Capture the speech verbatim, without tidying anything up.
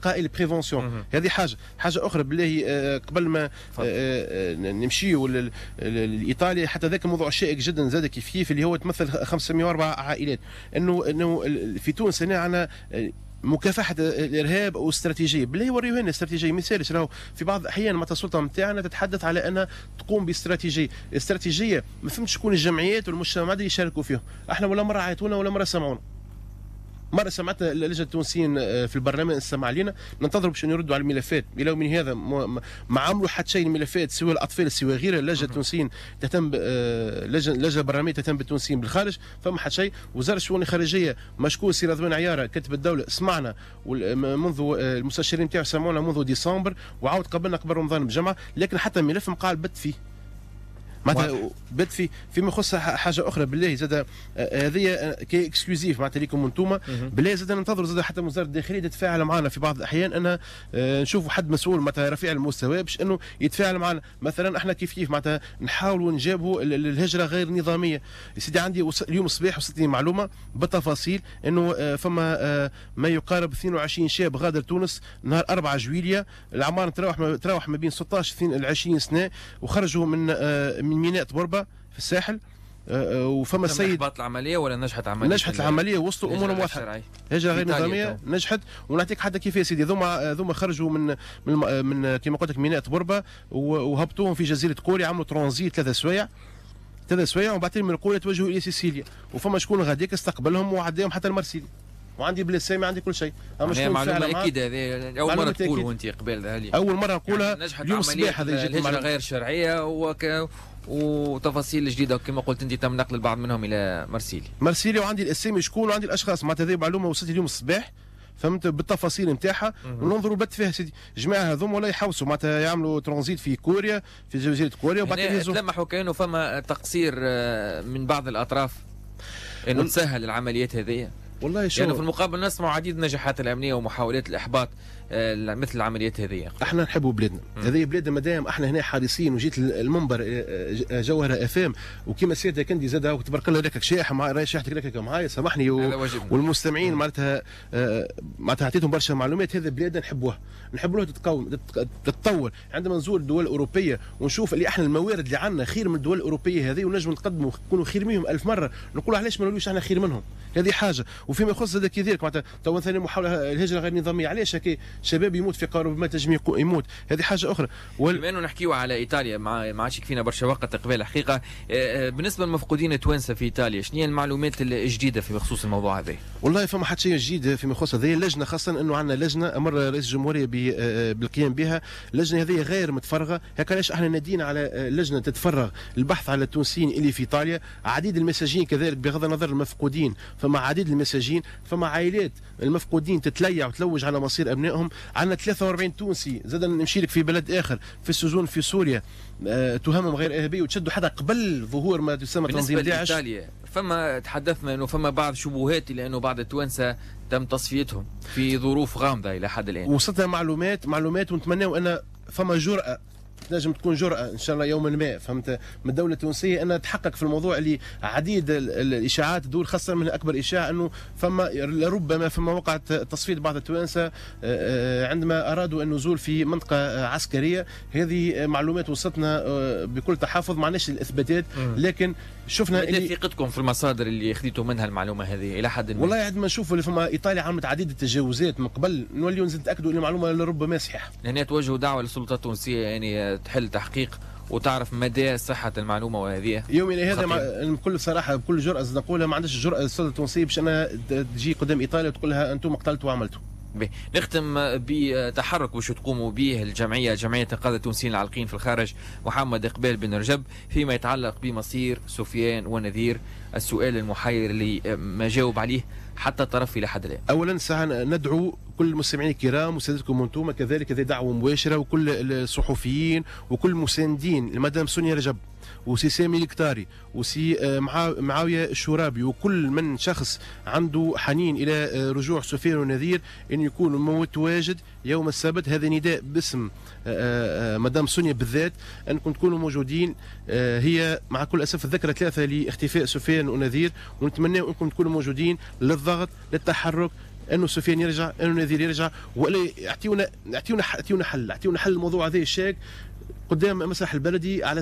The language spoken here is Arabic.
الوقائي البريفونسيون. هذه حاجه حاجه اخرى بالله قبل ما نمشيو لايطاليا، حتى ذاك الموضوع شائك جدا زاد كيف كيف اللي هو تمثل خمسمائة وأربعة عائلات، انه انه في تونس هنا عندنا مكافحه الارهاب او استراتيجيه. بالله يوريو لنا استراتيجيه. مثال راهو في بعض الاحيان معناتها السلطه نتاعنا تتحدث على انها تقوم باستراتيجيه، الاستراتيجيه ما فهمتش شكون الجمعيات والمجتمعات اللي يشاركوا فيها. احنا ولا مره عيطونا ولا مره سمعونا. مرة سمعتنا اللجنة التونسيين في البرلمان استمع لنا، ننتظروا باش يردوا على الملفات. الى يومنا هذا ما عملوا حتى شيء الملفات سواء الاطفال سواء غيرها. اللجنة التونسيين تهتم اللجنة اللجنة البرلمانية تهتم بالتونسيين بالخارج، فما حتى شيء. وزارة الشؤون الخارجية مشكور سي رضوان عيارة كاتب الدولة سمعنا منذ المستشارين نتاعو سمعونا منذ ديسمبر، وعاود قبلنا قبل رمضان بجمعة، لكن حتى الملف مقال بت فيه. معناتها بد في فيما يخص حاجه اخرى بالله زاد هذه كي اكسكلوزيف معناتها ليكم انتم بالله زاد ننتظروا زاد حتى وزاره الداخليه تتفاعل معنا في بعض الاحيان، ان نشوفوا حد مسؤول معناتها رفيع المستوى باش انه يتفاعل معنا. مثلا احنا كيف كيف معناتها نحاولوا نجابوا الهجره غير نظاميه. سيدي عندي اليوم الصباح وصلتني معلومه بالتفاصيل انه فما ما يقارب اثنين وعشرين شاب غادر تونس نهار أربعة جويلية، الاعمار تراوح تراوح ما بين ستة عشر ل عشرين سنه، وخرجوا من من ميناء بوربا في الساحل. وفما السيد احباط العمليه ولا نجحت عمليه؟ نجحت العمليه، وصلوا امورهم واضحه. هجره غير نظاميه نجحت، ونعطيك حتى كيف يا سيدي. ذوما ذوما خرجوا من من, من كما قلت لك ميناء بوربا، وهبطوهم في جزيره كوريا، عملوا ترانزيت ثلاثة سوايع ثلاثة سوايع، ومن بعد من كوريا توجهوا الى سيسيليا، وفما شكون غاديك استقبلهم وعداهم حتى المرسيليا، وعندي بلا سامي عندي كل شيء. هي معلومه اكيد، هذه اول مره تقولوا انت قبل هذه اول مره نقولها اليوم الصباح. هذه الهجره غير شرعيه وك... وتفاصيل جديده كما قلت انت تم نقل البعض منهم الى مرسيليا مرسيليا، وعندي الاسامي شكون وعندي الاشخاص. معناتها هذه معلومه وصلت اليوم الصباح، فهمت بالتفاصيل نتاعها، وننظروا بت فيها سيدي. جماعه هذوما ولا يحوسوا معناتها يعملوا ترانزيت في كوريا في جزيره كوريا، وبعد كده تلمحوا كانه فما تقصير من بعض الاطراف انه تسهل العمليات هذه. والله شو يعني في المقابل نسمع عديد النجاحات الامنيه ومحاولات الاحباط مثل العمليات هذه. احنا نحبوا بلادنا، هذه بلادنا مادام احنا هنا حريصين. وجيت المنبر جوهره افام، وكما سيادتك كندي زاد تبارك الله لك شايح معايا شاحتك لك معايا سامحني و... والمستمعين معناتها معناتها اعطيتهم برشا معلومات. هذه بلادنا نحبوها نحبوها تتقوم تتطور. عندما نزور الدول الاوروبيه ونشوف اللي احنا الموارد اللي عندنا خير من الدول الاوروبيه هذه، ونجم نقدموا نكونوا خير منهم ألف مره، نقولوا علاش ما نوليوش احنا خير منهم. هذه حاجه. وفيما يخص زاد كذلك معناتها تو ثاني محاوله الهجره غير نظاميه، علاش هكا شباب يموت في قارب ما تجميع يموت، هذه حاجه اخرى. وال... بما انه نحكيوا على ايطاليا ما ما عادش يكفينا برشا وقت قبل الحقيقه. بالنسبه للمفقودين التوانسه في ايطاليا، شنو هي المعلومات الجديده في بخصوص الموضوع هذا؟ والله فما حتى شيء جديد فيما يخص هذه اللجنه، خاصه انه عندنا لجنه امر رئيس الجمهوريه بالقيام بها. اللجنه هذه غير متفرغه، هكا علاش احنا نادينا على لجنه تتفرغ البحث على التونسيين اللي في ايطاليا. عديد المساجين كذلك بغض النظر المفقودين، فما عديد المساجين، فما عائلات المفقودين تتليع وتلوج على مصير ابنائهم. عندنا ثلاثة وأربعين تونسي زاد نمشي لك في بلد اخر في السجون في سوريا أه تهمهم غير ارهابيه وتشدوا حتى قبل ظهور ما تسمى تنظيم داعش. بالنسبه لايطاليا فما تحدثنا انه فما بعض شبهات لانه بعض التوانسه تم تصفيتهم في ظروف غامضه الى حد الان. وصلتنا معلومات معلومات ونتمناو ان فما جرأه، تنجم تكون جرأة إن شاء الله يوما ما فهمت من الدولة التونسية أنها تحقق في الموضوع اللي عديد الإشاعات تدور، خاصة من أكبر إشاعة أنه فما لربما فما وقعت تصفية بعض التوانسة عندما أرادوا النزول في منطقة عسكرية. هذه معلومات وصلتنا بكل تحفظ، ما عندناش الإثباتات، لكن شفنا اللي ثقتكم في المصادر اللي خذيتوا منها المعلومة هذه إلى حد ما. والله عندما نشوفوا اللي فما إيطاليا عملت عديد التجاوزات من قبل، نوليو نتأكدوا أن المعلومة لربما صحيحة. هنا توجهوا دعوة للسلطات التونسية يعني تحل تحقيق وتعرف مدى صحة المعلومة. وهذه يومنا هذا مع... بكل صراحة بكل جرأة نقولها ما عندش الجرأة السلطة التونسية باش أنا تجي قدام إيطاليا وتقول لها أنتم قتلتوا وعملتوا. نختم بتحرك باش تقوموا به الجمعية جمعية القادة التونسيين العالقين في الخارج محمد إقبال بن رجب فيما يتعلق بمصير سفيان ونذير، السؤال المحير اللي ما جاوب عليه حتى الطرف إلى حد الآن. أولا ساعة ندعو كل المستمعين الكرام وسادتكم أنتم كذلك هذه دعوة مباشرة، وكل الصحفيين وكل المساندين لمدام سونيا رجب وسي سامي الكتاري وسي معاوية الشرابي وكل من شخص عنده حنين إلى رجوع سفيان ونذير أن يكون متواجد يوم السبت. هذا نداء باسم مدام سونيا بالذات أنكم تكونوا موجودين. هي مع كل أسف الذكرى ثلاثة لاختفاء سفيان ونذير، ونتمنى أنكم تكونوا موجودين للضغط للتحرك انه سفيان يرجع، انه نذير يرجع، ولا يعطيونا يعطيونا يعطيونا حل، يعطيونا حل الموضوع هذا الشائك قدام المسرح البلدي على